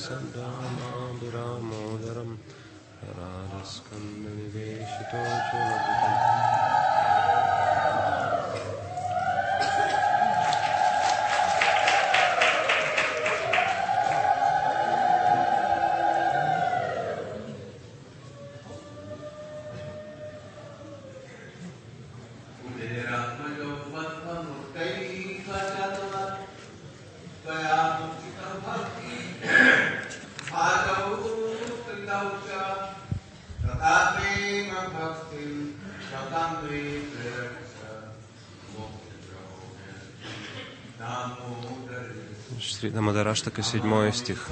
Sadamabiramodharam Radhaskandaviveshitochalaputam. Шри Дамодараштака, 7 стих.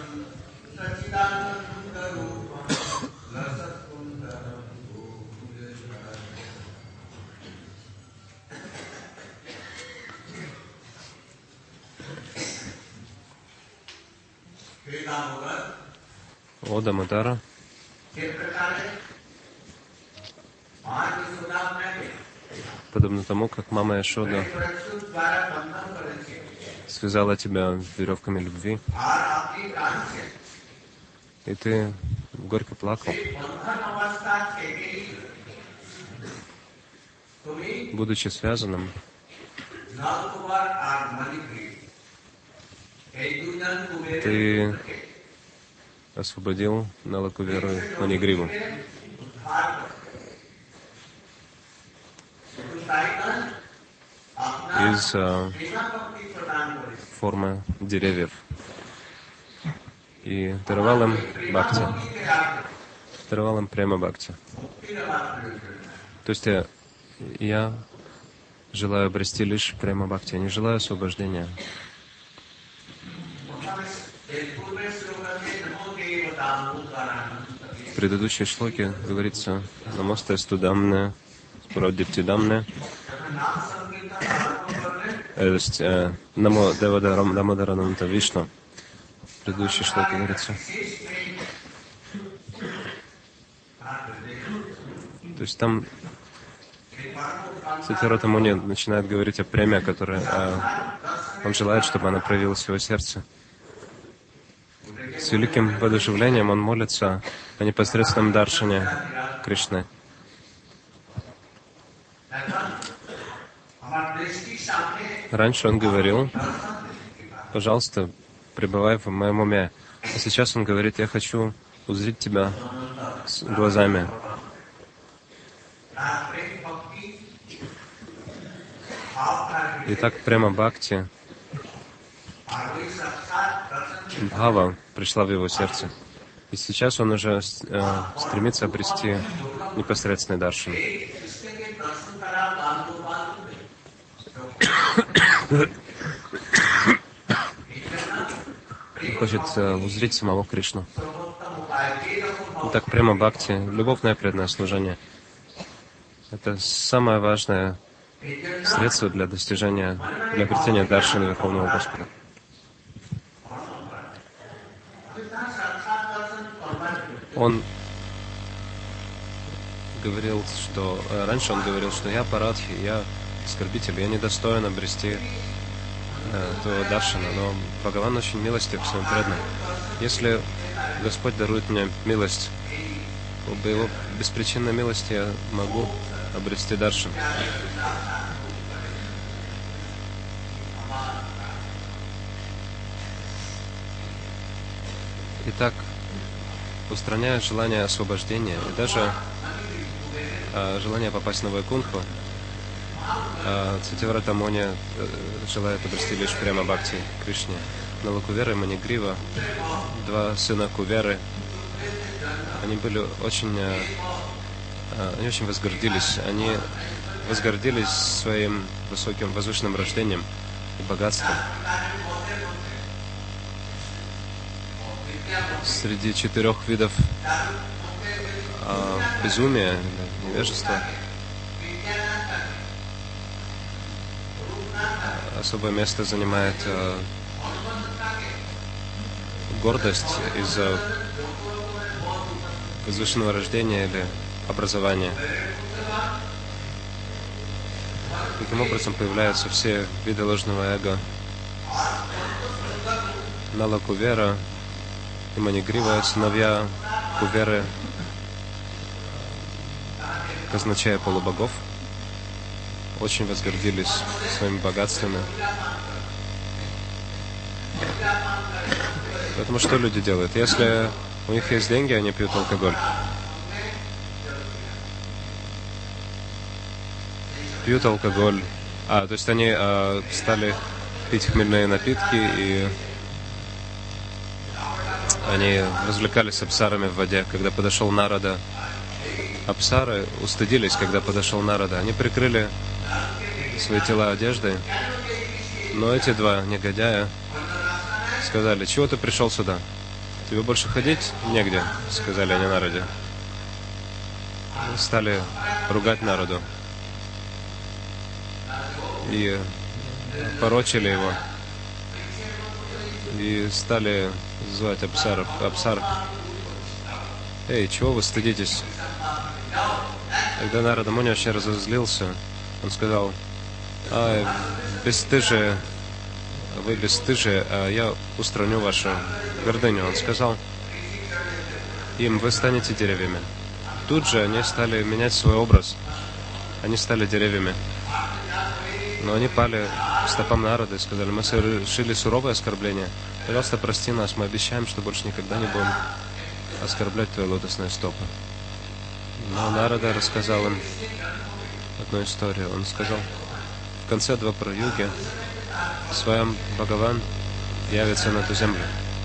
О Дамодара, подобно тому, как мама Яшода связала тебя веревками любви, и ты горько плакал. Будучи связанным, ты освободил Налакуверу и Манигриву из формы деревьев и даровал им бхакти, даровал им према бхакти. То есть я желаю обрести лишь према бхакти, я не желаю освобождения. В предыдущей шлоке говорится «Намасте студамне, спородиптидамне». То есть «Намо девадарам дамадарананта вишну». В предыдущей шлоке говорится. То есть там Сативрата Муни начинает говорить о преме, которая он желает, чтобы она проявилась в его сердце. С великим воодушевлением он молится о непосредственном даршане Кришны. Раньше он говорил: пожалуйста, пребывай в моем уме. А сейчас он говорит: я хочу узреть тебя глазами. Итак, према бхакти, бхава пришла в его сердце. И сейчас он уже стремится обрести непосредственный даршан. Он хочет узреть самого Кришну. Итак, према бхакти, любовное преданное служение. Это самое важное средство для достижения, для обретения даршана Верховного Господа. Он говорил, что раньше он говорил, что я парадхи, я оскорбитель, я недостоин обрести этого даршана, но Бхагаван очень милостив к своим преданным. Если Господь дарует мне милость, по его беспричинной милости я могу обрести даршан. Итак, устраняя желание освобождения и даже желание попасть на Вайкунтху, Сативрата Муни желает обрести лишь према бхакти Кришне. Налакувера и Манигрива, 2 сына Куверы, они очень возгордились. Они возгордились своим высоким возвышенным рождением и богатством. Среди 4 видов безумия, невежества, особое место занимает гордость из-за возвышенного рождения или образования. Таким образом появляются все виды ложного эго. Налакувера и Манигрива, сыновья Куверы, казначея полубогов, очень возгордились своими богатствами. Поэтому что люди делают? Если у них есть деньги, они пьют алкоголь. Пьют алкоголь. То есть они стали пить хмельные напитки, и они развлекались с апсарами в воде. Когда подошел Нарада, апсары устыдились, когда подошел Нарада. Они прикрыли свои тела одеждой, но эти два негодяя сказали: чего ты пришел сюда? Тебе больше ходить негде, сказали они Нараде. Стали ругать Нараду и порочили его, и стали звать Апсар: эй, чего вы стыдитесь? Когда Нарада Муни очень разозлился, он сказал: бесстыжие, вы бесстыжие, я устраню вашу гордыню. Он сказал им: вы станете деревьями. Тут же они стали менять свой образ. Они стали деревьями. Но они пали к стопам Нарады и сказали: мы совершили суровое оскорбление. Пожалуйста, прости нас, мы обещаем, что больше никогда не будем оскорблять твои лотосные стопы. Но Нарада рассказал им одну историю. Он сказал: в конце Двапара-юги Сваям Бхагаван явится на эту землю.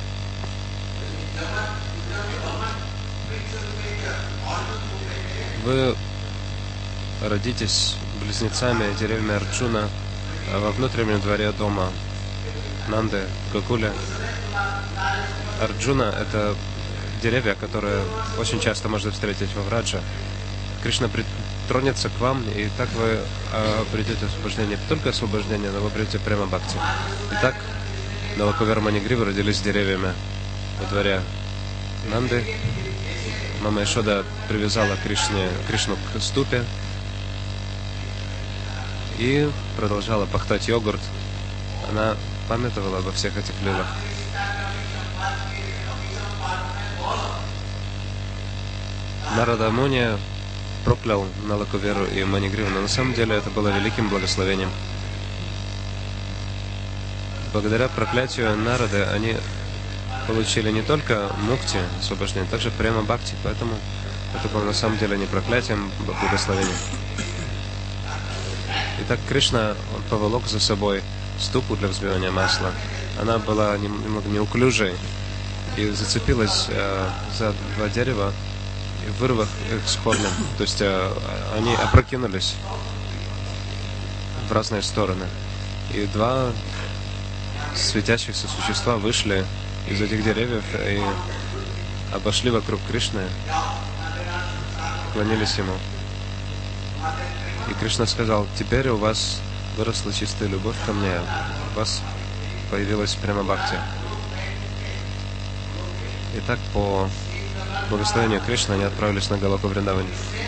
Вы родитесь близнецами, деревьями Арджуна, во внутреннем дворе дома Нанды, Гакуля. Арджуна — это деревья, которые очень часто можно встретить во Враджа. Кришна тронется к вам, и так вы придете освобождение. Не только освобождение, но вы придете прямо бхакти. Итак, Налакувер, Манигрива родились деревьями во дворе Нанды. Мама Ишода привязала Кришну к ступе и продолжала пахтать йогурт. Она памятовала обо всех этих лилах. Нарада Муни проклял Налакуверу и Манигриву, но на самом деле это было великим благословением. Благодаря проклятию Нарады они получили не только мукти, освобождение, также прямо бхакти, поэтому это было на самом деле не проклятием, а благословением. Итак, Кришна поволок за собой ступу для взбивания масла. Она была немного неуклюжей и зацепилась за два дерева, и вырвав их с корнем. То есть они опрокинулись в разные стороны. И два светящихся существа вышли из этих деревьев и обошли вокруг Кришны, клонились ему. И Кришна сказал: теперь у вас выросла чистая любовь ко мне, у вас появилась прямо бхакти. Итак, по благословению Кришны они отправились на Галоку Вриндаване.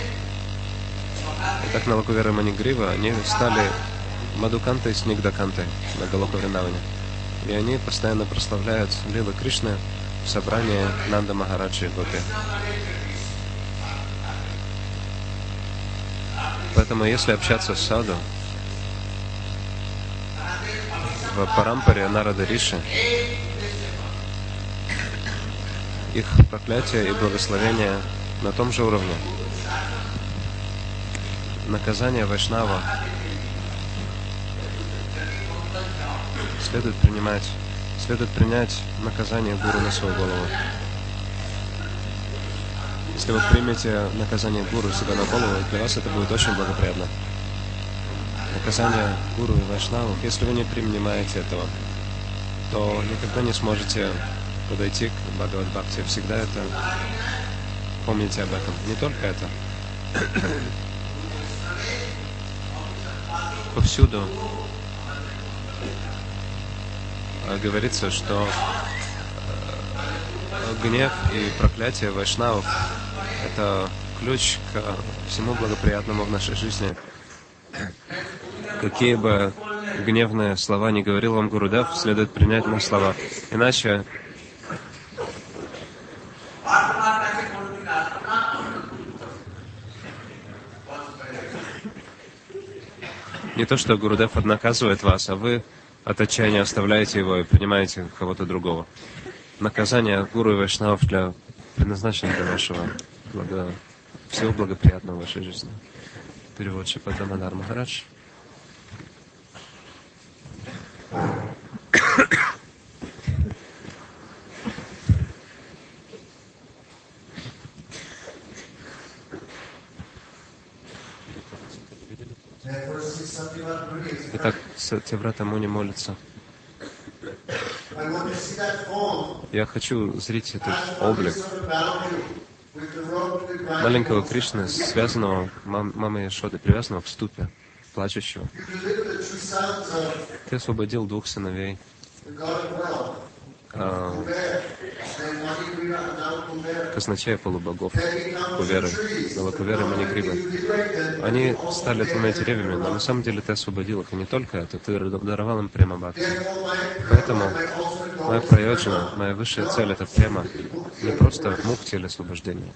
Итак, Налакувера и Манигрива, они стали Мадукантой с Нигдакантой на Галоку Вриндаване. И они постоянно прославляют лилы Кришны в собрании Нанда Махараджи Гопи. Поэтому, если общаться с саду в Парампаре Нарада Риши, их проклятие и благословение на том же уровне. Наказание Вайшнава следует принять наказание гуру на свою голову. Если вы примете наказание гуру себя на голову, для вас это будет очень благоприятно. Наказание гуру и вайшнавов, если вы не принимаете этого, то никогда не сможете подойти к Бхагавад-бхакти. Всегда это помните об этом. Не только это. Повсюду говорится, что гнев и проклятие вайшнавов — это ключ к всему благоприятному в нашей жизни. Какие бы гневные слова ни говорил вам Гурудев, следует принять на слова. Иначе Не то, что Гурудев наказывает вас, а вы от отчаяния оставляете его и принимаете кого-то другого. Наказание Гуру и Вайшнавов предназначено для вашего всего благоприятного в вашей жизни. Перевод Шрипад Дамодар Махарадж. Итак, Сатьяврата Муни молится. Я хочу зрить этот облик маленького Кришны, связанного мамой Яшоды, привязанного к ступе, плачущего. Ты освободил двух сыновей, казначея полубогов, Куверы, Налакуверы и Манигривы. Они стали двумя деревьями, но на самом деле ты освободил их, и не только это, ты даровал им према бхакти. Поэтому моя прайоджана, моя высшая цель — это према, не просто мукти или освобождение.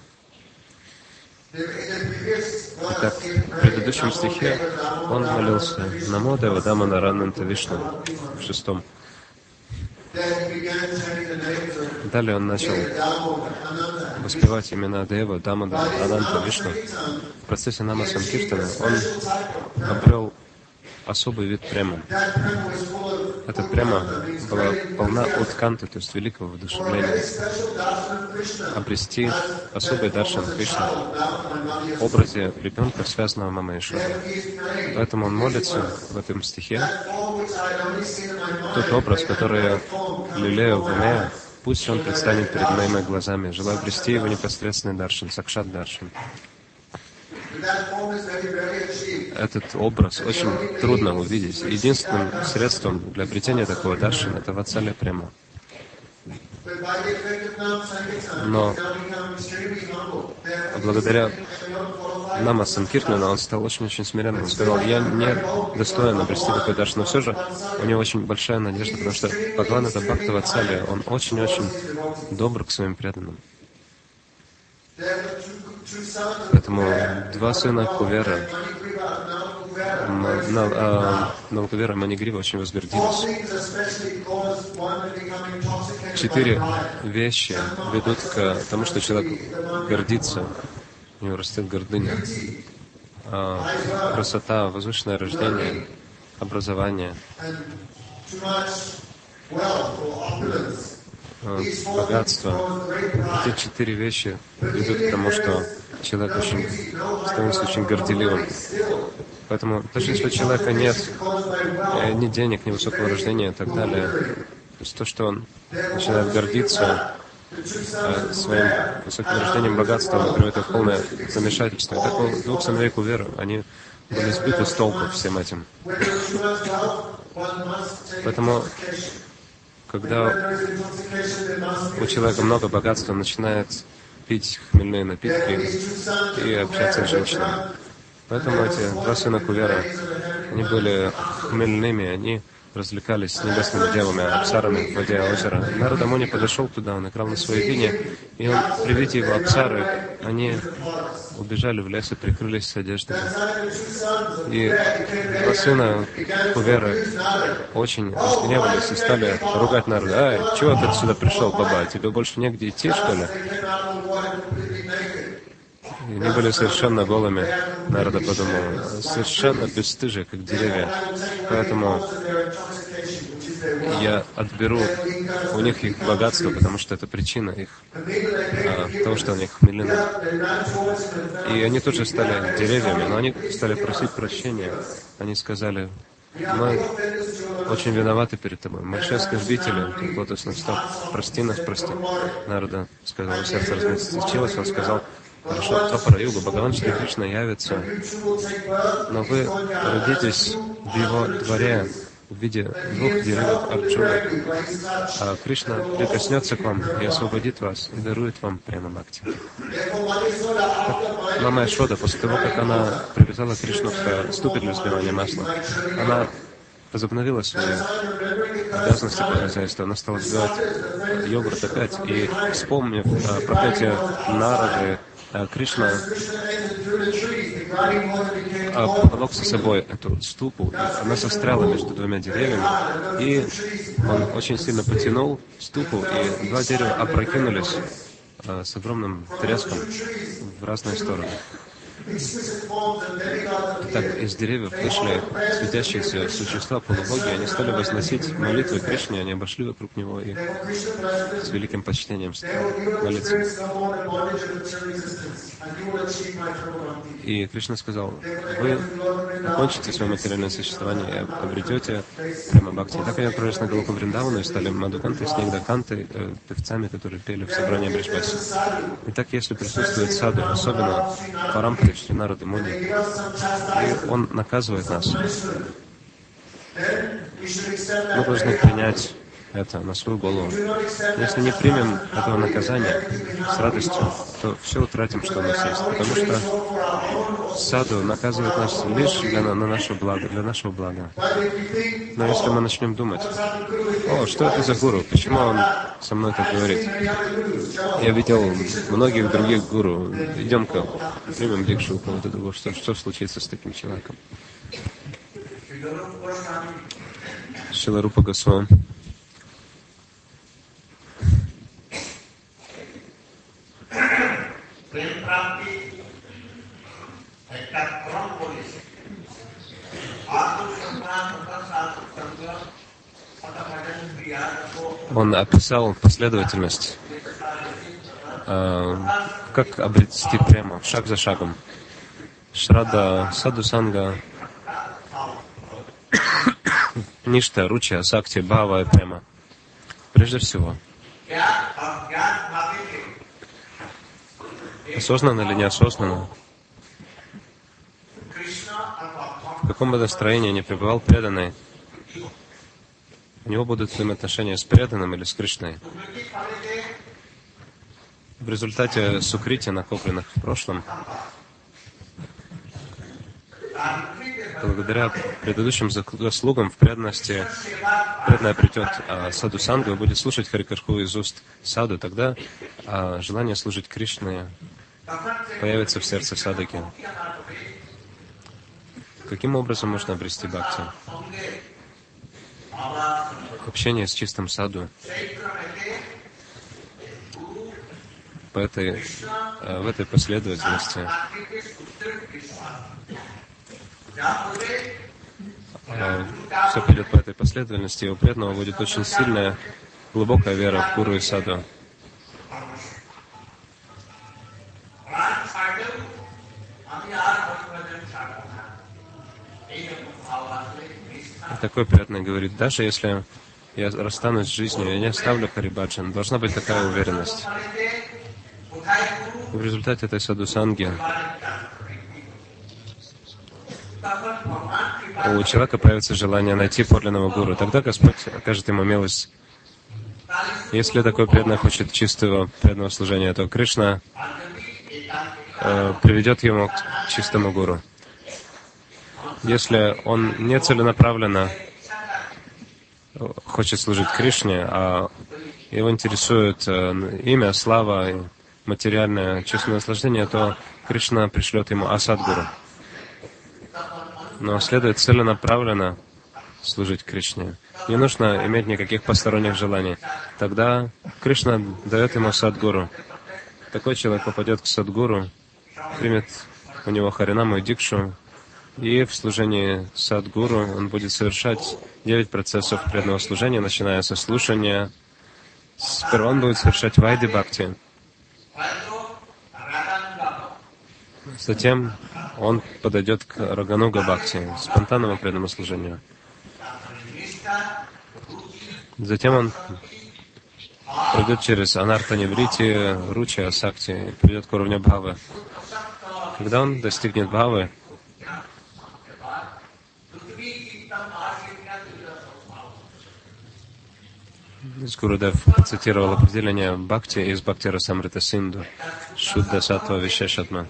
Итак, в предыдущем стихе он молился «Намо Дева Дамана Рананта Вишну» в 6-м. Далее он начал воспевать имена Дева, Дамана, Ананта, Вишну. В процессе Нама Санкиртана он обрел особый вид према. Эта према была полна утканты, то есть великого воодушевления. Обрести особый даршан Кришны в образе ребенка, связанного мамой Яшодой. Поэтому он молится в этом стихе. Тот образ, который я лелею в уме, пусть он предстанет перед моими глазами. Желаю обрести его непосредственный даршан, сакшат даршан. Этот образ очень трудно увидеть. Единственным средством для обретения такого даршана — это ватсалия према. Но благодаря Нама Санкиртану он стал очень-очень смиренным. Он сказал: я не достоин обрести такой даршан, но все же у него очень большая надежда, потому что Бхагаван — это Бхакта Ватсалия, он очень-очень добр к своим преданным. Поэтому два сына Кувера, Налакувера и Манигрива, очень возгордились. 4 вещи ведут к тому, что человек гордится, у него растет гордыня. Красота, возвышенное рождение, образование, богатство. Эти 4 вещи ведут к тому, что человек становится очень горделивым. Поэтому даже если у человека нет ни денег, ни высокого рождения и так далее, то есть то, что он начинает гордиться своим высоким рождением, богатством, приводит его в полное замешательство. И так у 2 сыновей Кувера, они были сбиты с толку всем этим. Поэтому когда у человека много богатства, он начинает пить хмельные напитки и общаться с женщинами. Поэтому эти 2 сына Кувера, они были хмельными, они развлекались с небесными девами, апсарами в воде озера. Нарада Муни подошел туда, он играл на своей вине, и он, при виде его апсары, они убежали в лес и прикрылись с одеждами. И 2 сына Куверы очень разгневались и стали ругать Нарада: «Ай, чего ты сюда пришел, баба? Тебе больше негде идти, что ли?» И они были совершенно голыми. Нарада подумал: совершенно бесстыжие, как деревья. Поэтому я отберу у них их богатство, потому что это причина их того, что они хмелены. И они тут же стали деревьями, но они стали просить прощения. Они сказали: мы очень виноваты перед тобой. Мы большие оскорбители, лотосных стоп. Прости нас, прости. Нарада сказал, сердце размягчилось, он сказал: хорошо, Твапара-юга, Бхагаван Шри Кришна явится, но вы родитесь в его дворе в виде 2 деревьев Арджуна, а Кришна прикоснется к вам и освободит вас, и дарует вам према бхакти. Мама Яшода, после того, как она привязала Кришну к ступе для взбивания масла, она возобновила свои обязанности по хозяйству. Она стала взбивать йогурт опять, и, вспомнив проклятие Нарады, Кришна поволок за собой эту ступу, она застряла между двумя деревьями, и он очень сильно потянул ступу, и два дерева опрокинулись с огромным треском в разные стороны. Так из деревьев вышли светящиеся существа, полубоги, они стали возносить молитвы Кришне, они обошли вокруг него и с великим почтением стали молиться. И Кришна сказал: вы окончите свое материальное существование и обретете прямо бхакти. И так они отправились на Галоку Вриндавану и стали мадхуканты, снегдаканты, певцами, которые пели в собрании Бриджбаси. Итак, если присутствует саду, особенно Парампари, Нарады Муни, и он наказывает нас, мы должны принять это на свою голову. Если не примем этого наказания с радостью, то все утратим, что у нас есть. Потому что саду наказывает нас лишь для нашего блага. Но если мы начнем думать: о, что это за гуру? Почему он со мной так говорит? Я видел многих других гуру. Идем-ка, примем дикшу у кого-то другого. Что случится с таким человеком? Шрила Рупа Госвами. Он описал последовательность, как обрести прямо, шаг за шагом. Шрада, Саду Санга, Ништа, Руча, Сакти, Бхава и прямо. Прежде всего, осознанно или неосознанно, в каком бы настроении ни пребывал преданный, у него будут взаимоотношения с преданным или с Кришной. В результате сукрити, накопленных в прошлом, благодаря предыдущим заслугам в преданности, преданный обретет саду сангу и будет слушать Харикатху из уст саду, тогда желание служить Кришне появится в сердце садаки. Каким образом можно обрести бхакти? Общение с чистым саду. В этой последовательности все пойдет по этой последовательности, и у преданного будет очень сильная, глубокая вера в гуру и саду. Такой преданный говорит: даже если я расстанусь с жизнью, я не оставлю Харибаджан. Должна быть такая уверенность. И в результате этой саду-санги у человека появится желание найти подлинного гуру. Тогда Господь окажет ему милость. Если такой преданный хочет чистого преданного служения, то Кришна приведет его к чистому гуру. Если он не целенаправленно хочет служить Кришне, а его интересует имя, слава, материальное чувственное наслаждение, то Кришна пришлет ему асадгуру. Но следует целенаправленно служить Кришне. Не нужно иметь никаких посторонних желаний. Тогда Кришна дает ему садгуру. Такой человек попадет к садгуру, примет у него харинаму и дикшу, и в служении садгуру он будет совершать 9 процессов преданного служения, начиная со слушания. Сперва он будет совершать вайди бхакти. Затем он подойдет к рагануга бхакти, спонтанному преданному служению. Затем он пройдет через анарта-неврити, руча, асакти, и придет к уровню бхавы. Когда он достигнет бхавы, Гурудев цитировал определение бхакти из Бхакти Расамрита Синду, Шудда Саттва Вишешатма.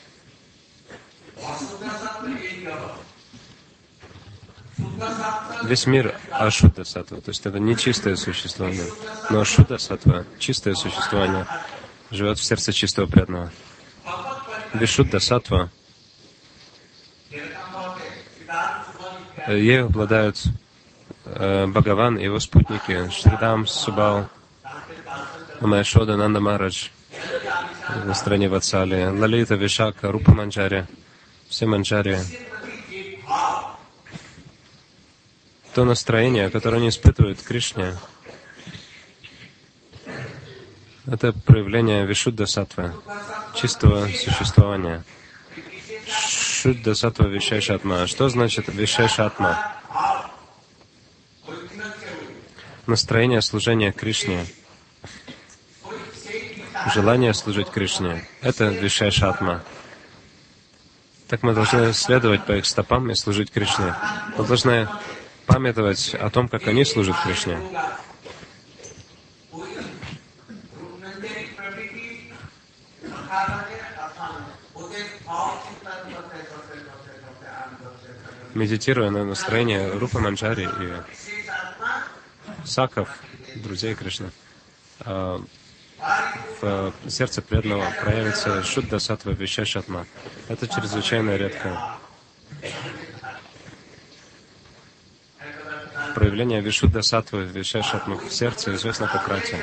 Весь мир ашудда саттва, то есть это не чистое существование, но ашудда саттва, чистое существование, живет в сердце чистого преданного. Вишудда саттва Ею обладают Бхагаван и его спутники Шридам, Субал, Майшода, Нанда Махарадж на стороне Ватсали, Лалита, Вишака, Рупа Манджари, все Манджари. То настроение, которое они испытывают к Кришне, это проявление Вишудда Саттвы, чистого существования. Шудда Саттва Вишешатма. Что значит Вишешатма? Настроение служения Кришне. Желание служить Кришне. Это Вишешатма. Так мы должны следовать по их стопам и служить Кришне. Мы должны памятовать о том, как они служат Кришне. Медитируя на настроение Рупа Манджари и Саков, друзей Кришны, в сердце преданного проявится Шудда Саттва Вишешатма. Это чрезвычайно редко. Проявление Вишудда Саттвы Вишешатмы в сердце известно как рати.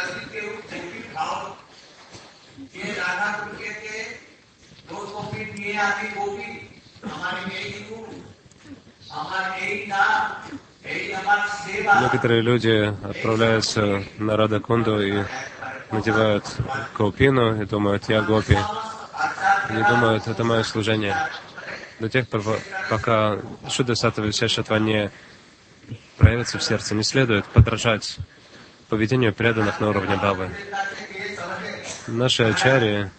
Некоторые люди отправляются на Радакунду и надевают каупину и думают, я гопи. Они думают, это мое служение. До тех пор, пока Шудда Саттва Вишешатва не проявится в сердце, не следует подражать поведению преданных на уровне Бабы. Наши ачарьи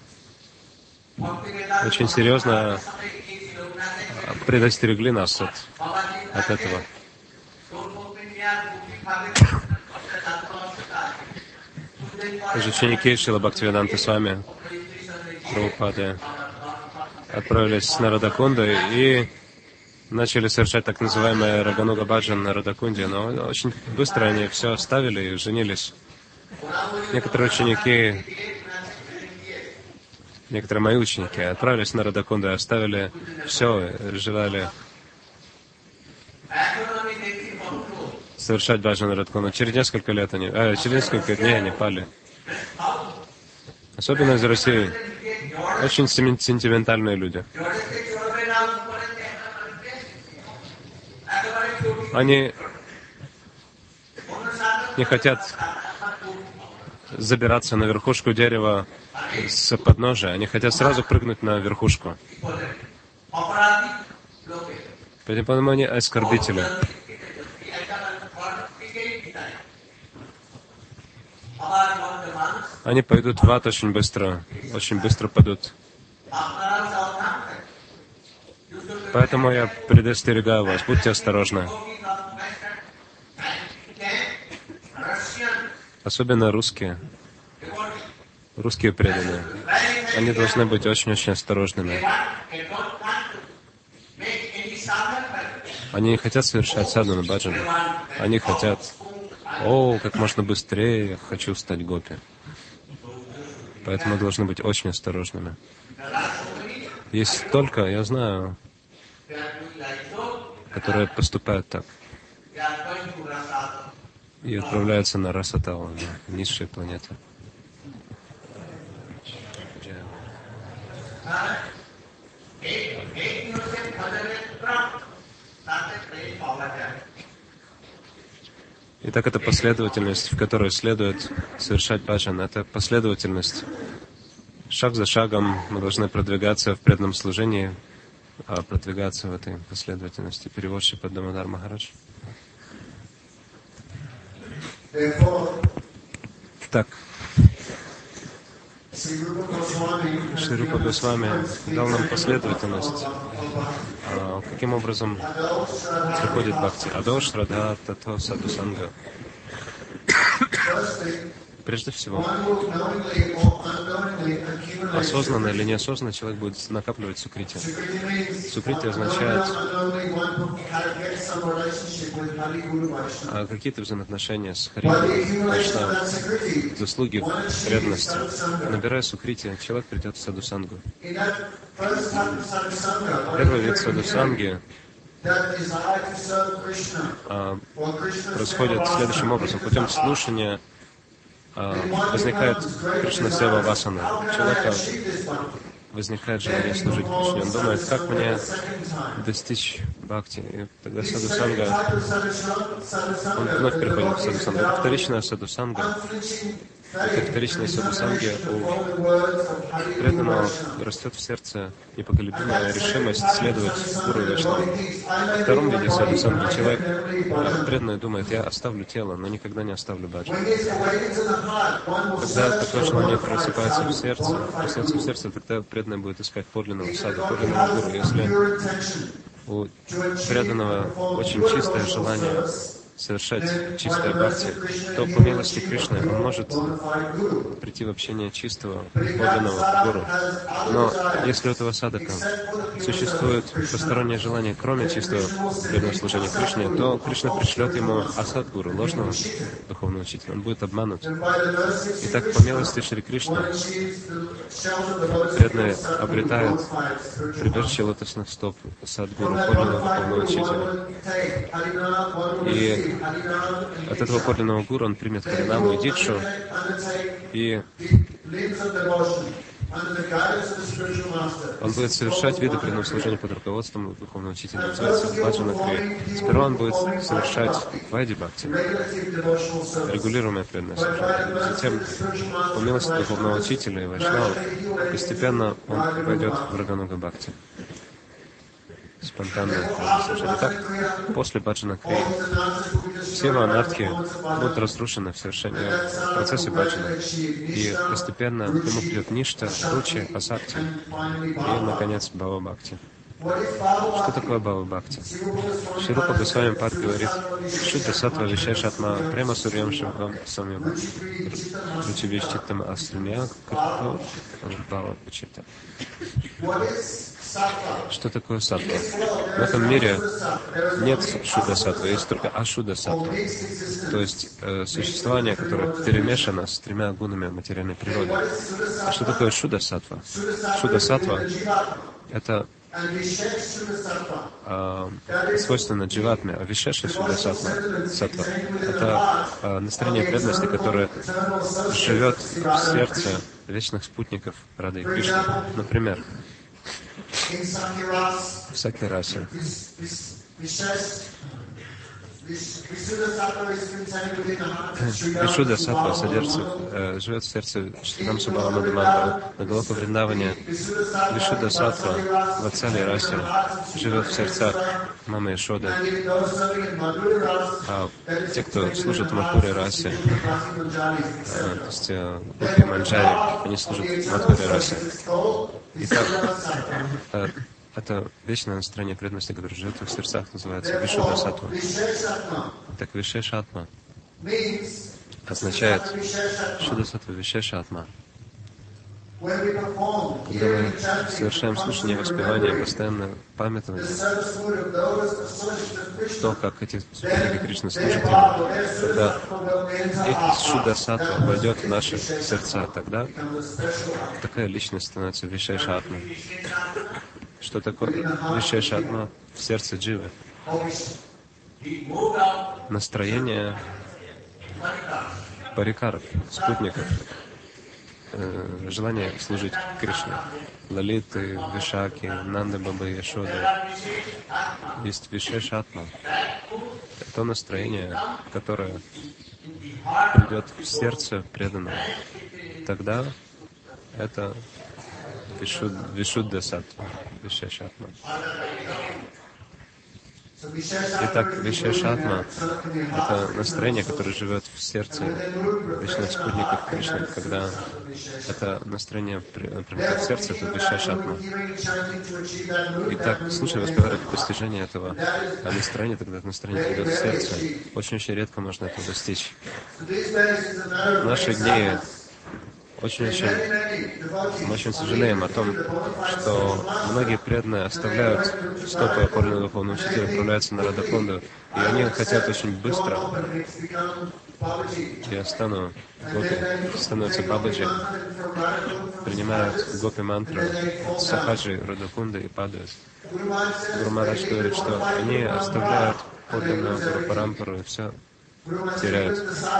очень серьезно предостерегли нас от этого. Даже ученики Шрила Бхактивиданта Свами Прабхупады отправились на Радакунду и начали совершать так называемое Рагануга Баджан на Радакунде, но очень быстро они все оставили и женились. Некоторые ученики, некоторые мои ученики отправились на Радакунду и оставили все, и желали совершать баджан на Радакунду. Через несколько лет через несколько дней они пали. Особенно из России. Очень сентиментальные люди. Они не хотят забираться на верхушку дерева с подножия. Они хотят сразу прыгнуть на верхушку. Поэтому они оскорбители. Они пойдут в ад очень быстро падут. Поэтому я предостерегаю вас, будьте осторожны. Особенно русские преданные. Они должны быть очень-очень осторожными. Они не хотят совершать садхану баджану. Они хотят, как можно быстрее я хочу стать гопи. Поэтому должны быть очень осторожными. Есть столько, я знаю, которые поступают так и отправляются на Расаталу, на низшие планеты. Итак, это последовательность, в которой следует совершать баджан. Это последовательность. Шаг за шагом мы должны продвигаться в преданном служении, продвигаться в этой последовательности. Перевод Шрипад Дамодар Махарадж. Так. Шри Рупа Госвами дал нам последовательность, каким образом приходит бхакти. Адо Шрадха Тато Саду Санга. Прежде всего, осознанно или неосознанно человек будет накапливать сукрити. Сукрити означает какие-то взаимоотношения с Хари, заслуги преданности. Набирая сукрити, человек придет в садхусангу. Первый вид садхусанги происходит следующим образом. Путем слушания возникает Кришна-сева васана. У человека возникает желание служить Кришне. Он думает, как мне достичь бхакти. И тогда садхусанга, он вновь переходит в садхусангу. Это вторичная садхусанга. При вторичной садхусанге у преданного растет в сердце непоколебимая решимость следовать Гуру Вайшнаву. В втором виде садхусанги человек преданный думает, я оставлю тело, но никогда не оставлю баджан. Когда такое желание просыпается в сердце, тогда преданный будет искать подлинного сада, подлинного гуру. Если у преданного очень чистое желание совершать чистое бхакти, то по милости Кришны он может прийти в общение чистого, подлинного гуру. Но если у этого садака существует постороннее желание, кроме чистого преданного служения Кришне, то Кришна пришлет ему асад-гуру, ложного духовного учителя. Он будет обманут. Итак, по милости Шри Кришны преданный обретает прибежище лотосных стоп сад-гуру, подлинного духовного учителя. И от этого подлинного гуру он примет харинаму и дикшу, и он будет совершать виды преданного служения под руководством духовного учителя. Называется баджана крия. Сперва он будет совершать вайди бхакти, регулируемое преданное служение. Затем, по милости духовного учителя и вайшнава, постепенно он пойдет в рагануга бхакти. Спонтанное служение. Итак, после баджана крии все анархии будут разрушены в совершении в процессе баджана. И постепенно к нему придет ништа, ручи, асакти и, наконец, бхава бхакти. Что такое бхава бхакти? Шри Рупа Госвами Пад говорит, шудда саттва вишеша атма према сурьям шивхам самим ручи виштиттам аструмя карту бхава пачита. Что такое саттва? В этом мире нет шудда-саттва, есть только ашудда-саттва. То есть существование, которое перемешано с тремя гунами материальной природы. А что такое шудда-саттва? Шудда-саттва — это свойственно дживатме, а вишеша шудда-саттва — это настроение преданности, которое живет в сердце вечных спутников Рады и Кришны. Например, в Сакхи-расе Вишудда-саттва живет в сердце Шридам Субхала Мадхамандала, на Галока Вриндаване. Вишудда-саттва в Ватсали-расе живет в сердцах Мамы Ешоды. А те, кто служит в Мадхуре-расе, то есть Гопи Манджари, они служат в Мадхуре-расе. Итак, это вечное настроение преданности, которое живет в их сердцах, называется Вишудда-саттва. Так Вишеша-атма означает Шудда-саттва Вишеша-атма. Когда мы совершаем слушание воспевания, постоянно памятование, то, как эти спутники Кришны служат ему, когда их Шудда-саттва войдет в наши сердца, тогда такая личность становится Вишеша-атма. Что такое Вишеша-атма в сердце дживы? Настроение парикаров, спутников, желание служить Кришне. Лалиты, Вишаки, Нанды, Бабы, Яшоды. Есть Вишеша-атма. Это то настроение, которое придет в сердце преданного. Тогда это Вишудда-саттва, Вишеша-атма. Итак, Вишеша-атма — это настроение, которое живет в сердце вечных спутников Кришны. Когда это настроение проникает в сердце, это Вишеша-атма. Итак, слушая воспевание постижения этого настроения, тогда это настроение придет в сердце. Очень-очень редко можно этого достичь. В наши дни Мы очень сожалеем о том, что многие преданные оставляют стопы опорного духовного учителя, отправляются на Радхакунду, и они хотят очень быстро, и становятся бабаджи, принимают гопи-мантры, сахаджи, Радхакунды и падают. Гуру Махарадж говорит, что они оставляют подлинную Гуру Парампару и все теряют.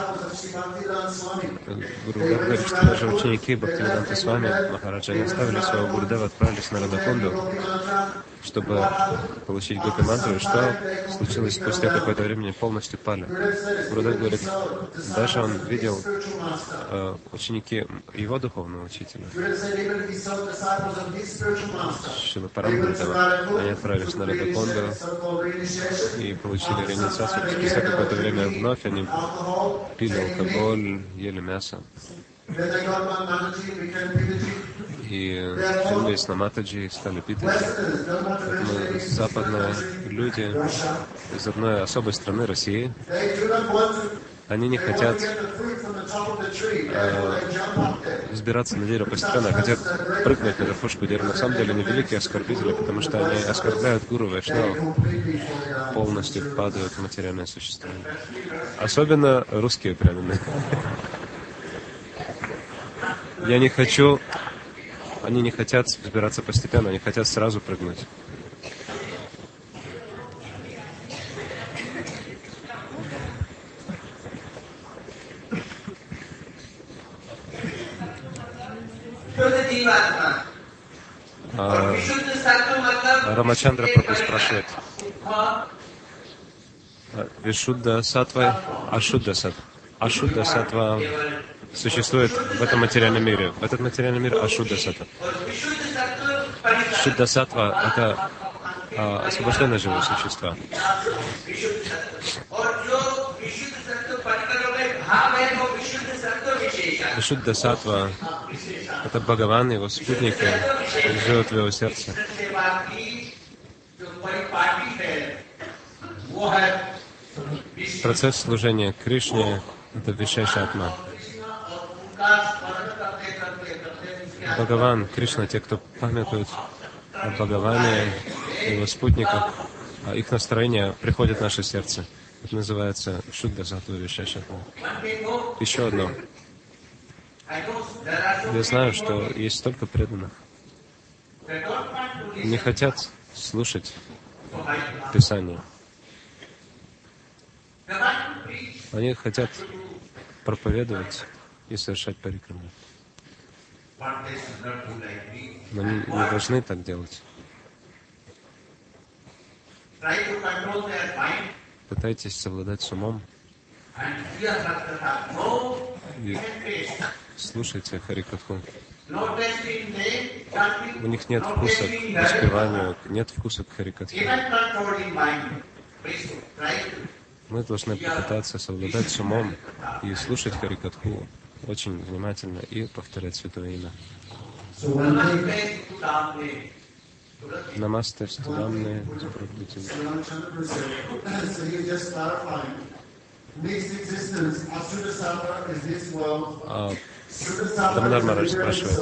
Гуру говорит, что даже ученики Бхактивиданта Свами Махараджа, они оставили своего Гурудева, отправились на Радхакунду, чтобы получить гопи-мантру, и что случилось спустя какое-то время, полностью пали. Гурудев говорит, даже он видел ученики его духовного учителя, Шрила Парампару, они отправились на Радхакунду и получили реинициацию. Спустя какое-то время вновь они пили алкоголь, ели мясо. И вернулись на Матаджи, стали питать. Мы, западные люди из одной особой страны, России, они не хотят взбираться на дерево постепенно, а хотят прыгнуть на верхушку дерева. На самом деле они великие оскорбители, потому что они оскорбляют Гуру Вайшнава, полностью падают в материальное существование. Особенно русские преданные. Они не хотят взбираться постепенно, они хотят сразу прыгнуть. Рамачандра Прабху спрашивает, Вишудда Саттва, Ашудда Саттва. Ашудда Саттва существует в этом материальном мире. Этот материальный мир Ашудда Саттва. Шудда Саттва — это освобожденные живые существа. Вишудда Саттва — это Бхагаван, его спутники, живут в его сердце. Процесс служения Кришне — это Вишешатма. Бхагаван, Кришна, те, кто памятуют о Бхагаване, его спутниках, их настроение приходит в наше сердце. Это называется Шудда Саттва Вишешатма. Еще одно. Я знаю, что есть столько преданных, не хотят слушать Писание. Они хотят проповедовать и совершать парикраму. Но они не должны так делать. Пытайтесь совладать с умом и слушайте Харикатху. У них нет вкуса к воспеванию, нет вкуса к Харикатхе. Мы должны попытаться совладать с умом и слушать Харикатху очень внимательно и повторять Святое Имя. Намасте Студамне Прабхути. Дамодар Махарадж спрашивает,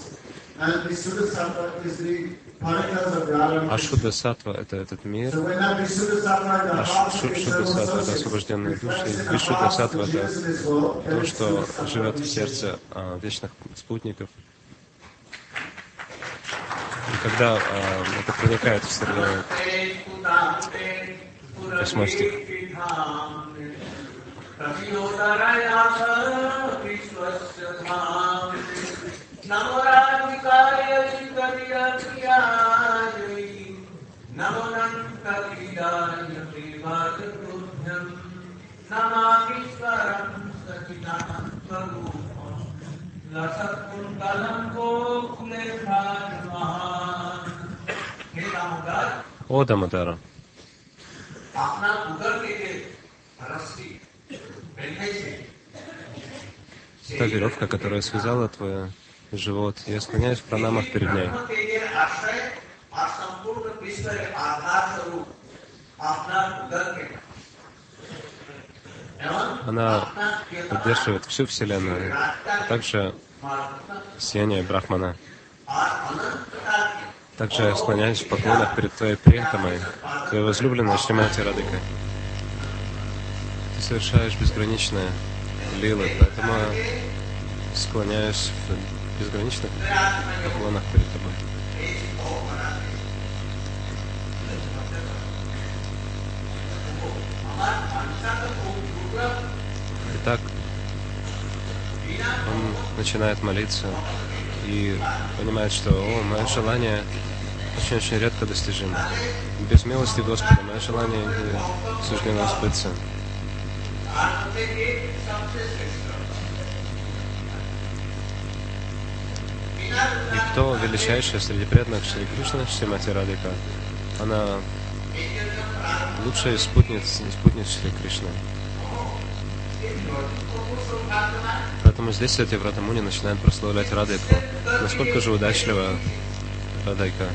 Ашудда Саттва — это этот мир, Шудда Саттва — это освобожденные души, Вишудда Саттва — это то, что живет в сердце вечных спутников. И когда это проникает в сердце, 8 стих. О, Дамодара, та веревка, которая связала твой живот, я склоняюсь в пранамах перед ней. Она поддерживает всю Вселенную, а также сияние Брахмана. Также я склоняюсь в поклонах перед твоей приятамой, твоей возлюбленной Шримати Радикой. Ты совершаешь безграничные лилы, поэтому я склоняюсь в безграничных поклонах перед тобой. Итак, он начинает молиться и понимает, что мое желание очень-очень редко достижимо. Без милости Господа мое желание не суждено сбыться. И кто величайшая среди преданных Шри Кришны, Шримати Радика? Она лучшая спутница Шри Кришны. Поэтому здесь Сатьяврата Муни начинает прославлять Радику. Насколько же удачлива Радика,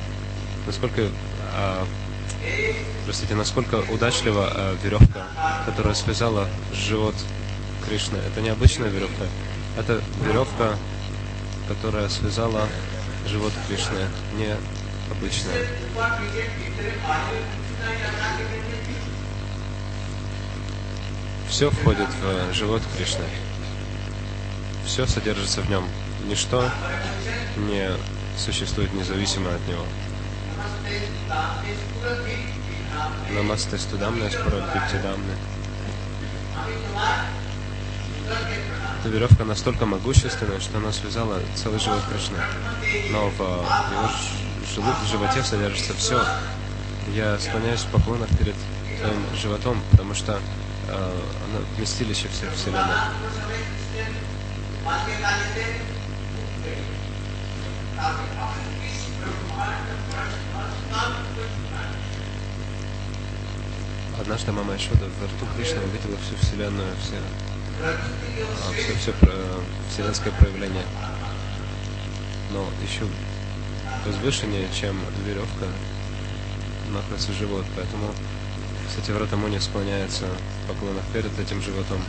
насколько удачлива веревка, которая связала живот Кришны. Это не обычная веревка, это веревка, которая связала живот Кришны, не обычная. Все входит в живот Кришны. Все содержится в нем. Ничто не существует независимо от него. Намасте студамне, спорабхиптидамне. Эта веревка настолько могущественная, что она связала целый живот Кришны. Но в его животе содержится все. Я склоняюсь в поклонах перед твоим животом, потому что оно вместилище всей Вселенной. Однажды мама Ешода в рту Кришны увидела всю Вселенную, все вселенское проявление. Но еще возвышеннее, чем веревка, находится живот, поэтому Сатьяврата Муни склоняется в поклонах перед этим животом.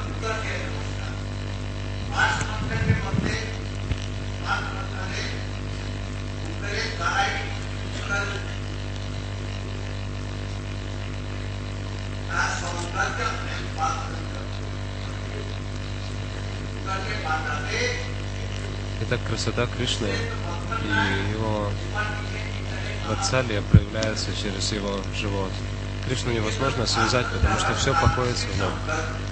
Итак, красота Кришны и его ватсалья проявляется через его живот. Кришну невозможно связать, потому что все покоится в нем.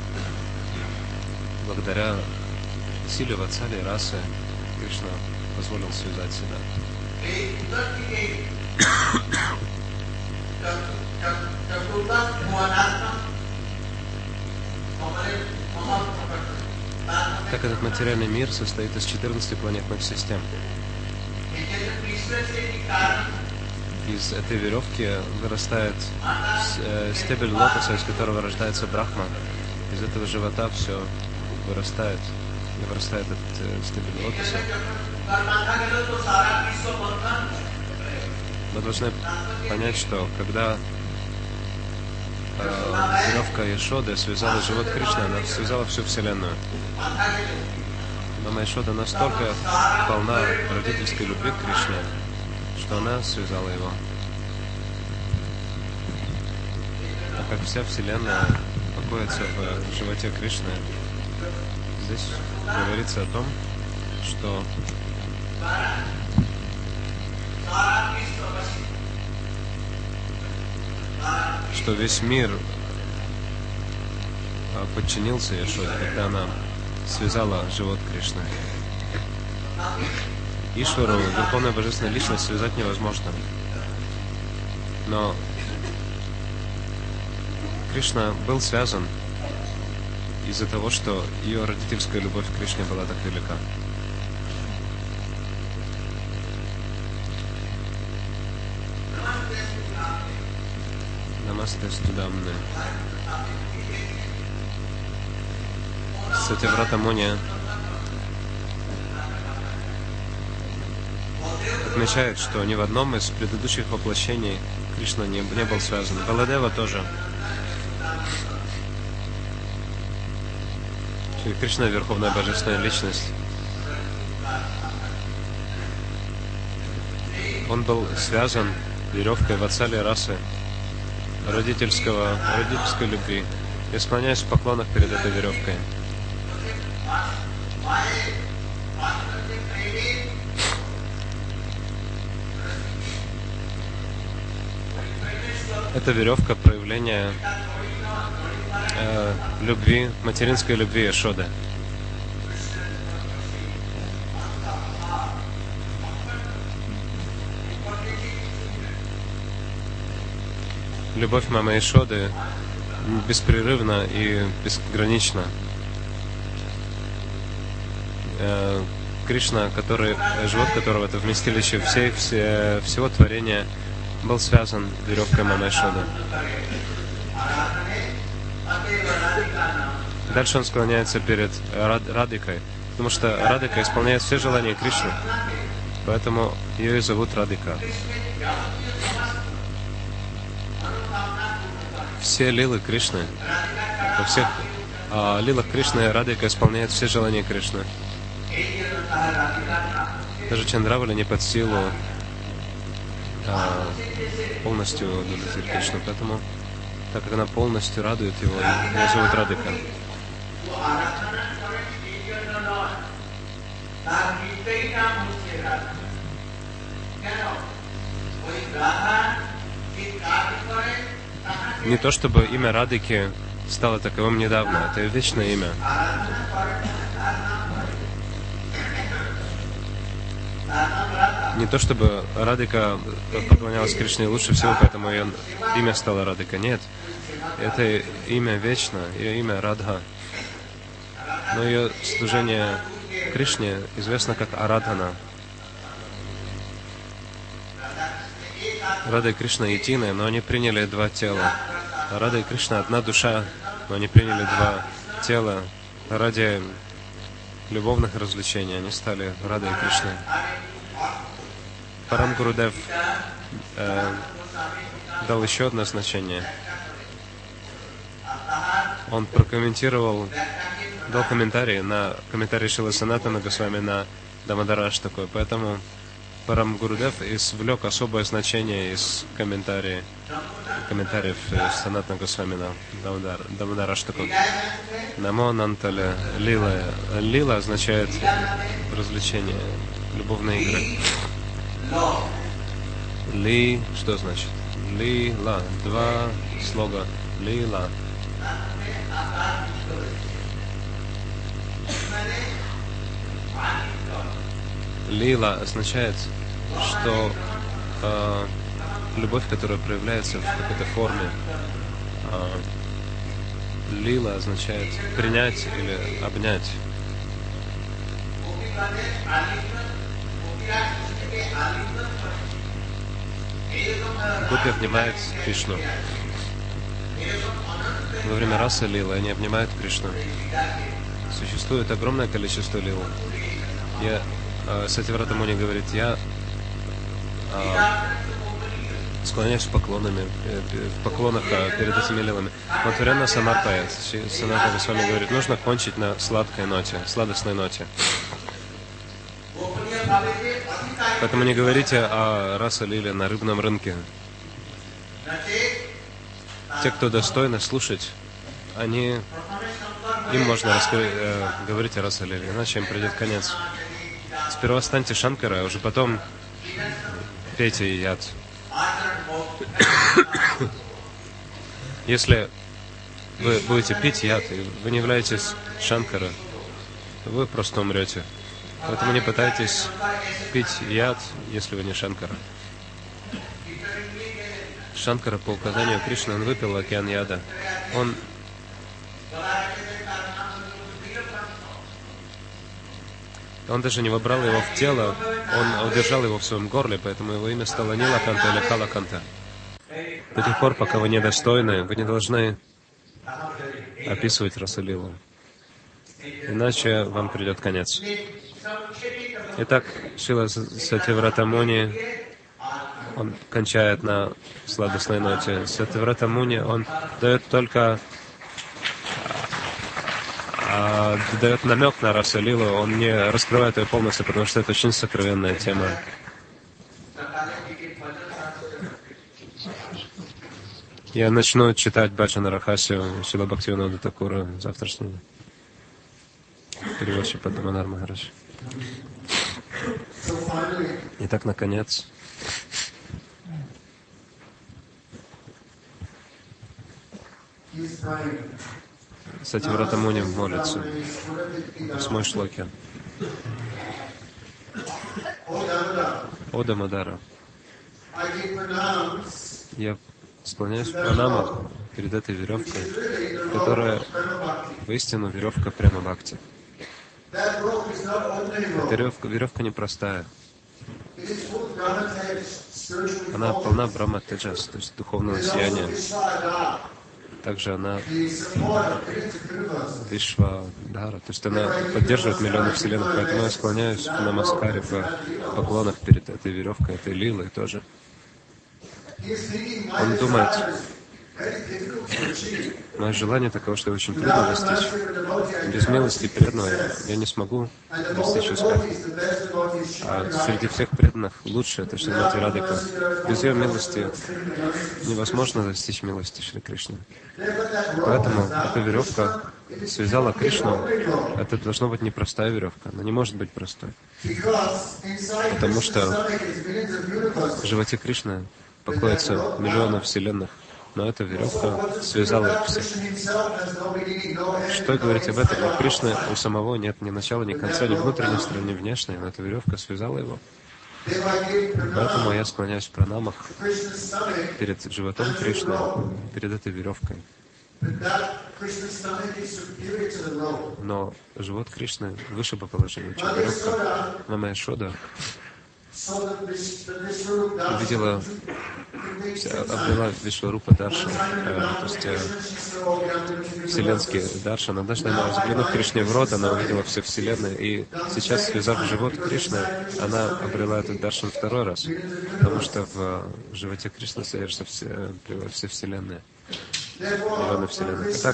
Благодаря силе ватсали расы Кришна позволил связать себя. Так этот материальный мир состоит из 14 планетных систем. Из этой веревки вырастает стебель лотоса, из которого рождается Брахма. Из этого живота все вырастает. И вырастает этот стебель лотоса. Мы должны понять, что когда веревка Ешоды связала живот Кришны, она связала всю Вселенную. Мама Ешода настолько полна родительской любви к Кришне, что она связала его. А как вся Вселенная покоится в животе Кришны, здесь говорится о том, что весь мир подчинился Ешоде, когда она связала живот Кришны. Ишвару, Верховная Божественная Личность, связать невозможно. Но Кришна был связан из-за того, что ее родительская любовь к Кришне была так велика. Намасте студамне. Сатьяврата Муни отмечает, что ни в одном из предыдущих воплощений Кришна не был связан. Баладева тоже. Кришна — Верховная Божественная Личность. Он был связан веревкой ватсали расы, родительской любви. Я склоняюсь в поклонах перед этой веревкой. Это веревка проявления любви, материнской любви Яшоды. Любовь мамы Яшоды беспрерывна и безгранична. Кришна, живот которого это вместилище всего творения, был связан веревкой мамы Яшоды. Дальше он склоняется перед Радикой, потому что Радика исполняет все желания Кришны, поэтому ее и зовут Радика. Все лилы Кришны, во всех лилах Кришны Радика исполняет все желания Кришны. Даже Чандравали не под силу полностью удовлетворить Кришну, поэтому, так как она полностью радует его, ее зовут Радика. Не то чтобы имя Радики стало таковым недавно, это вечное имя. Не то чтобы Радика поклонялась Кришне лучше всего, поэтому ее имя стало Радика. Нет, это имя вечно, ее имя Радха. Но ее служение Кришне известно как Арадхана. Рада и Кришна едины, но они приняли два тела. Рада и Кришна одна душа, но они приняли два тела ради любовных развлечений. Они стали Радой и Кришной. Парам Гурудев дал еще одно значение. Он дал комментарий на комментарий Шрилы Санатана Госвами на Дамодар Аштаку. Поэтому Парам Гурудев извлек особое значение из комментариев Санатана Госвами на Дамодар Аштаку. Намо Нантале Лила. Лила означает развлечение, любовные игры. Ли, что значит? Лила. Два слога. Лила. Лила означает, что любовь, которая проявляется в какой-то форме. Лила означает принять или обнять. Гопи обнимают Кришну. Во время расы лилы они обнимают Кришну. Существует огромное количество лил. Сативрата Муни говорит, я склоняюсь в поклонах перед этими лилами. Матуряна Самарпая, Санатана Госвами говорит, нужно кончить на сладостной ноте. Поэтому не говорите о расе лиле на рыбном рынке. Те, кто достойны слушать, им можно говорить о расе лиле, иначе им придет конец. Сперва станьте Шанкара, а уже потом пейте яд. Если вы будете пить яд, и вы не являетесь Шанкара, вы просто умрете. Поэтому не пытайтесь пить яд, если вы не Шанкара. Шанкара, по указанию Кришны, он выпил океан яда. Он даже не вобрал его в тело, он удержал его в своем горле, поэтому его имя стало Нилаканта или Калаканта. До тех пор, пока вы недостойны, вы не должны описывать расу-лилу. Иначе вам придет конец. Итак, Шрила Сативрата Муни, он кончает на сладостной ноте. Сативрата Муни, он дает только дает намек на раса лилу, он не раскрывает ее полностью, потому что это очень сокровенная тема. Я начну читать Баджана Рахасию Шрила Бхактивинода Такура завтрашнего. Переводчик Падманабх Махарадж. Итак, наконец, Сативрата Муни молится в 8 шлоке. О Дамодара, я склоняюсь в пранаму перед этой веревкой, которая воистину веревка прямо бхакти. Эта веревка непростая. Она полна Брахма Теджас, то есть духовного сияния. Также она Вишвадхара, то есть она поддерживает миллионы вселенных, поэтому я склоняюсь в намаскаре, в поклонах перед этой веревкой, этой лилой тоже. Он думает, мое желание таково, что очень трудно достичь. Без милости преданного я не смогу достичь успеха. А среди всех преданных лучше это Шримати Радхика. Без ее милости невозможно достичь милости Шри Кришны. Поэтому эта веревка связала Кришну. Это должна быть непростая веревка. Она не может быть простой. Потому что в животе Кришны покоятся миллионы вселенных. Но эта веревка связала их всех. Что говорить об этом? У Кришны у самого нет ни начала, ни конца, ни внутренней стороны, ни внешней, но эта веревка связала его. Поэтому я склоняюсь в пранамах перед животом Кришны, перед этой веревкой. Но живот Кришны выше по положению, чем веревка. Мама Яшода увидела, обрела Вишварупа Даршан, то есть вселенский Даршан. Однажды она, взглянув Кришне в рот, она увидела все вселенные, и сейчас, связав живот Кришны, она обрела этот Даршан второй раз, потому что в животе Кришны содержатся все вселенные, миллионы вселенных. Итак,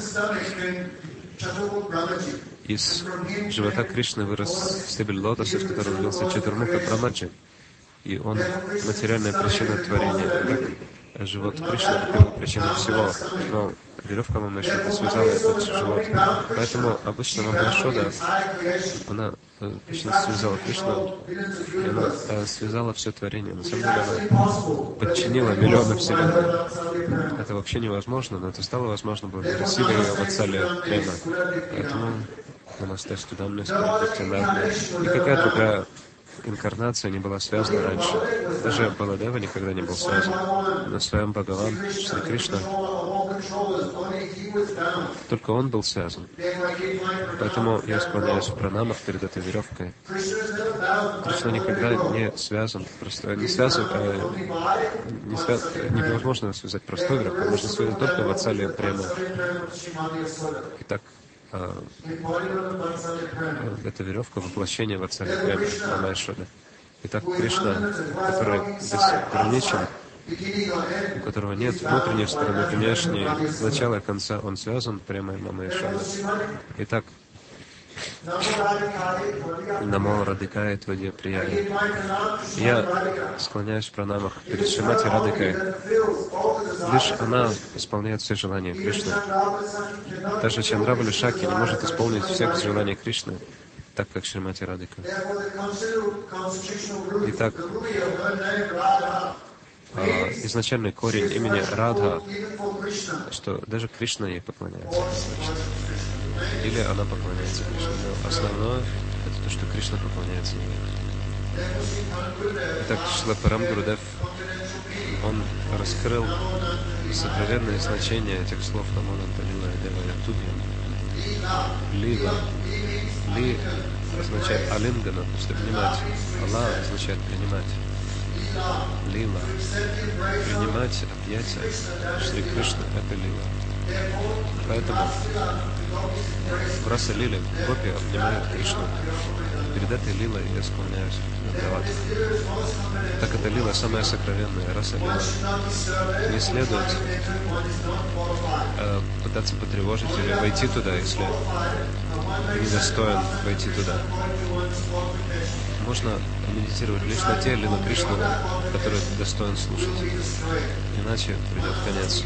из живота Кришны вырос стебель лотоса, в котором родился Чатурмуха Брамаджи. И он материальная причина творения. Так, живот Кришны — это причина всего. Но веревка Мама Яшода связала этот живот. Поэтому обычно Мама Яшода, она связала Кришну, и она связала все творение. На самом деле она подчинила миллионы вселенных. Это вообще невозможно, но это стало возможно благодаря силе ее Ватсалия Према. Поэтому Намасте Студам никакая другая инкарнация не была связана раньше. Даже Баладева никогда не был связан. На своем Бхагаван, Шри Кришна, только он был связан. Поэтому я склоняюсь в пранамах перед этой веревкой. Кришна никогда не связан. Просто не связан, невозможно связать простой веревкой. Можно связать только Ватсалия Према. Итак, эта веревка — воплощение Ватсалия Према, Мама Яшода. Итак, Кришна, который безграничен, у которого нет внутренней стороны, внешней, начала и конца, он связан прямо Мама Яшода. Итак, Намо Радикае Твадья Прияя. Я склоняюсь в пранамах перед Шримати Радикой. Лишь она исполняет все желания Кришны. Даже Чандравали Шаки не может исполнить всех желаний Кришны, так как Шримати Радика. Итак, изначальный корень имени Радха, что даже Кришна ей поклоняется. Или она поклоняется Кришне. Но основное — это то, что Кришна поклоняется ей. Итак, Шрила Парам Гурудев, он раскрыл сокровенное значение этих слов Намонанта Лила Дева Ятубьям. Лила. Ли означает алингана, то есть принимать. Алла означает принимать. Лила. Принимать объятия Шри Кришны — это лила. Поэтому в раса лиле гопи обнимают Кришну. Перед этой лилой я склоняюсь отдавать. Так это лила самая сокровенная, раса лила. Не следует пытаться потревожить или войти туда, если недостоин войти туда. Можно медитировать лишь на те или на Кришну, который достоин слушать. Иначе придет конец.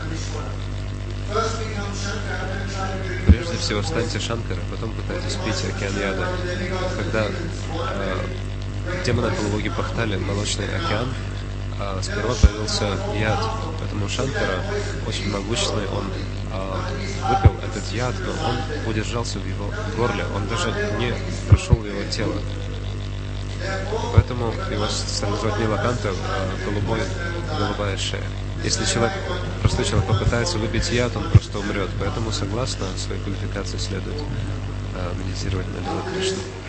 Прежде всего станьте Шанкара, потом пытайтесь пить океан яда. Когда демоны Калуги пахтали молочный океан, сперва появился яд. Поэтому Шанкара, очень могущественный, он выпил этот яд, но он удержался в его горле, он даже не прошел в его тело. Поэтому его стали звать Нилаканта, голубая шея. Если простой человек попытается выпить яд, он просто умрет. Поэтому, согласно своей квалификации, следует медитировать на Лилу Кришну.